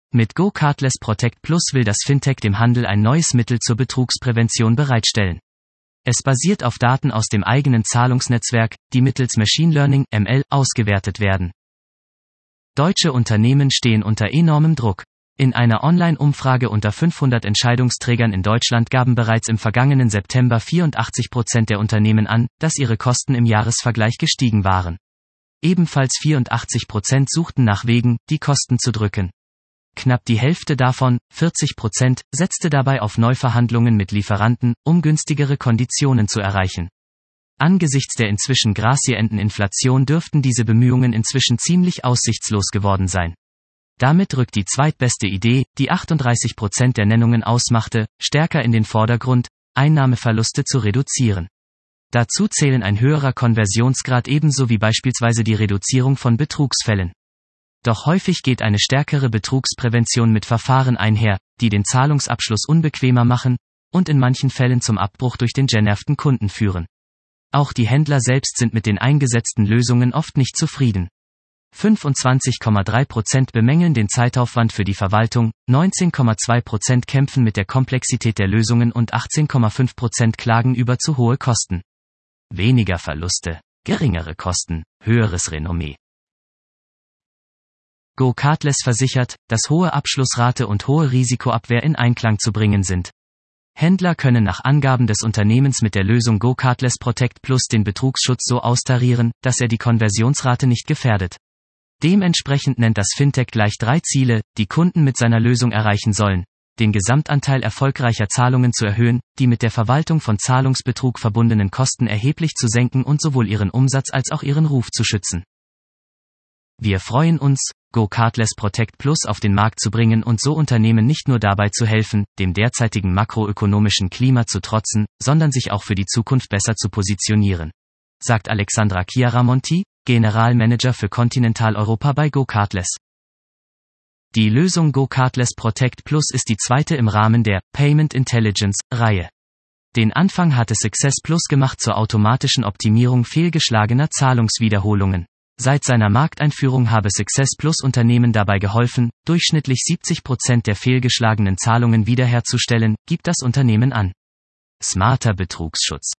Mit GoCardless Protect Plus will das Fintech dem Handel ein neues Mittel zur Betrugsprävention bereitstellen. Es basiert auf Daten aus dem eigenen Zahlungsnetzwerk, die mittels Machine Learning (ML) ausgewertet werden. Deutsche Unternehmen stehen unter enormem Druck. In einer Online-Umfrage unter 500 Entscheidungsträgern in Deutschland gaben bereits im vergangenen September 84% der Unternehmen an, dass ihre Kosten im Jahresvergleich gestiegen waren. Ebenfalls 84% suchten nach Wegen, die Kosten zu drücken. Knapp die Hälfte davon, 40%, setzte dabei auf Neuverhandlungen mit Lieferanten, um günstigere Konditionen zu erreichen. Angesichts der inzwischen grassierenden Inflation dürften diese Bemühungen inzwischen ziemlich aussichtslos geworden sein. Damit rückt die zweitbeste Idee, die 38% der Nennungen ausmachte, stärker in den Vordergrund, Einnahmeverluste zu reduzieren. Dazu zählen ein höherer Konversionsgrad ebenso wie beispielsweise die Reduzierung von Betrugsfällen. Doch häufig geht eine stärkere Betrugsprävention mit Verfahren einher, die den Zahlungsabschluss unbequemer machen und in manchen Fällen zum Abbruch durch den genervten Kunden führen. Auch die Händler selbst sind mit den eingesetzten Lösungen oft nicht zufrieden. 25,3% bemängeln den Zeitaufwand für die Verwaltung, 19,2% kämpfen mit der Komplexität der Lösungen und 18,5% klagen über zu hohe Kosten. Weniger Verluste, geringere Kosten, höheres Renommee. GoCardless versichert, dass hohe Abschlussrate und hohe Risikoabwehr in Einklang zu bringen sind. Händler können nach Angaben des Unternehmens mit der Lösung GoCardless Protect Plus den Betrugsschutz so austarieren, dass er die Konversionsrate nicht gefährdet. Dementsprechend nennt das Fintech gleich 3 Ziele, die Kunden mit seiner Lösung erreichen sollen: den Gesamtanteil erfolgreicher Zahlungen zu erhöhen, die mit der Verwaltung von Zahlungsbetrug verbundenen Kosten erheblich zu senken und sowohl ihren Umsatz als auch ihren Ruf zu schützen. Wir freuen uns, GoCardless Protect Plus auf den Markt zu bringen und so Unternehmen nicht nur dabei zu helfen, dem derzeitigen makroökonomischen Klima zu trotzen, sondern sich auch für die Zukunft besser zu positionieren, sagt Alexandra Chiaramonti, Generalmanager für Kontinentaleuropa bei GoCardless. Die Lösung GoCardless Protect Plus ist die zweite im Rahmen der Payment Intelligence-Reihe. Den Anfang hatte Success Plus gemacht zur automatischen Optimierung fehlgeschlagener Zahlungswiederholungen. Seit seiner Markteinführung habe Success Plus Unternehmen dabei geholfen, durchschnittlich 70% der fehlgeschlagenen Zahlungen wiederherzustellen, gibt das Unternehmen an. Smarter Betrugsschutz.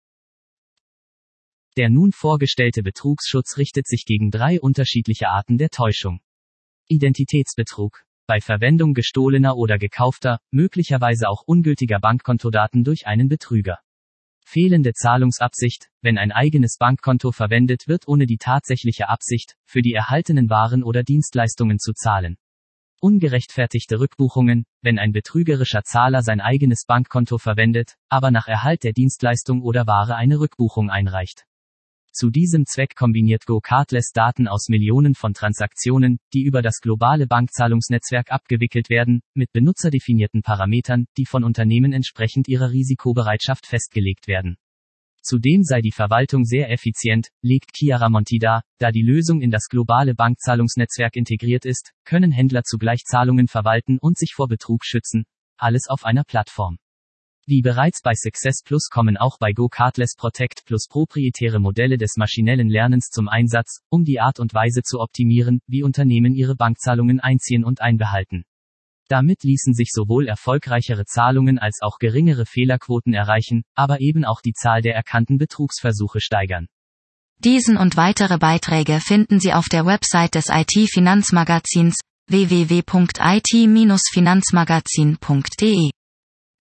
Der nun vorgestellte Betrugsschutz richtet sich gegen 3 unterschiedliche Arten der Täuschung. Identitätsbetrug. Bei Verwendung gestohlener oder gekaufter, möglicherweise auch ungültiger Bankkontodaten durch einen Betrüger. Fehlende Zahlungsabsicht. Wenn ein eigenes Bankkonto verwendet wird, ohne die tatsächliche Absicht, für die erhaltenen Waren oder Dienstleistungen zu zahlen. Ungerechtfertigte Rückbuchungen. Wenn ein betrügerischer Zahler sein eigenes Bankkonto verwendet, aber nach Erhalt der Dienstleistung oder Ware eine Rückbuchung einreicht. Zu diesem Zweck kombiniert GoCardless Daten aus Millionen von Transaktionen, die über das globale Bankzahlungsnetzwerk abgewickelt werden, mit benutzerdefinierten Parametern, die von Unternehmen entsprechend ihrer Risikobereitschaft festgelegt werden. Zudem sei die Verwaltung sehr effizient, legt Chiaramonti dar, da die Lösung in das globale Bankzahlungsnetzwerk integriert ist, können Händler zugleich Zahlungen verwalten und sich vor Betrug schützen, alles auf einer Plattform. Wie bereits bei Success Plus kommen auch bei GoCardless Protect Plus proprietäre Modelle des maschinellen Lernens zum Einsatz, um die Art und Weise zu optimieren, wie Unternehmen ihre Bankzahlungen einziehen und einbehalten. Damit ließen sich sowohl erfolgreichere Zahlungen als auch geringere Fehlerquoten erreichen, aber eben auch die Zahl der erkannten Betrugsversuche steigern. Diesen und weitere Beiträge finden Sie auf der Website des IT-Finanzmagazins www.it-finanzmagazin.de.